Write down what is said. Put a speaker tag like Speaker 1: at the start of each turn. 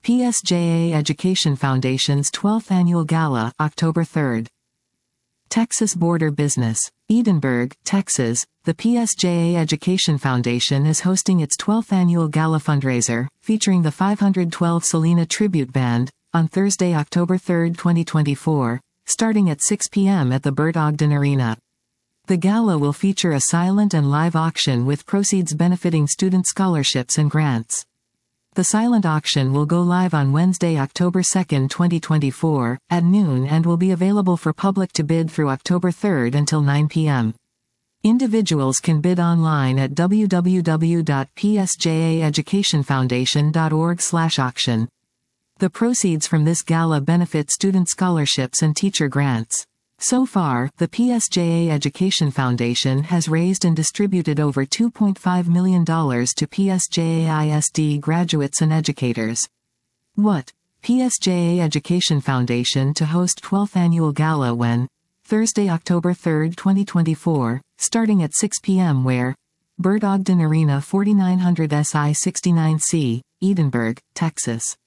Speaker 1: PSJA Education Foundation's 12th Annual Gala, October 3rd. Texas Border Business. Edinburg, Texas, the PSJA Education Foundation is hosting its 12th Annual Gala fundraiser, featuring the 512 Selena Tribute Band, on Thursday, October 3, 2024, starting at 6 p.m. at the Bert Ogden Arena. The gala will feature a silent and live auction with proceeds benefiting student scholarships and grants. The silent auction will go live on Wednesday, October 2, 2024, at noon and will be available for public to bid through October 3 until 9 p.m. Individuals can bid online at www.psjaeducationfoundation.org/auction. The proceeds from this gala benefit student scholarships and teacher grants. So far, the PSJA Education Foundation has raised and distributed over $2.5 million to PSJA ISD graduates and educators. What? PSJA Education Foundation to host 12th Annual Gala when? Thursday, October 3, 2024, starting at 6 p.m. where? Bert Ogden Arena, 4900 SI 69C, Edinburg, Texas.